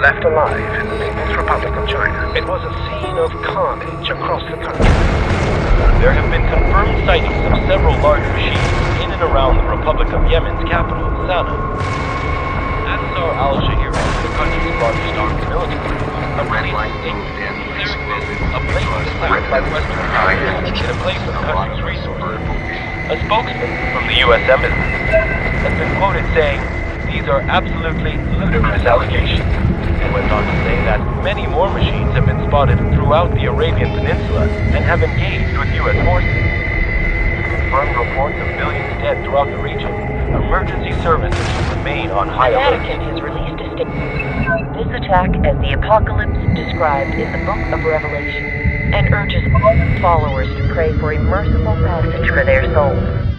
left alive in the People's Republic of China. It was a scene of carnage across the country. There have been confirmed sightings of several large machines in and around the Republic of Yemen's capital, Sana'a. Ansar al-Shahiri, the country's largest armed military, a red light moved in. A blatant attack by Western powers in a place of the country's resources. A spokesman from the U.S. Embassy has been quoted saying, "These are absolutely ludicrous allegations," and went on to say that many more machines have been spotted throughout the Arabian Peninsula and have engaged with U.S. forces. Confirmed reports of millions dead throughout the region, emergency services remain on high alert. The Vatican has released a statement. This attack as the apocalypse described in the Book of Revelation, and urges followers to pray for a merciful passage for their souls.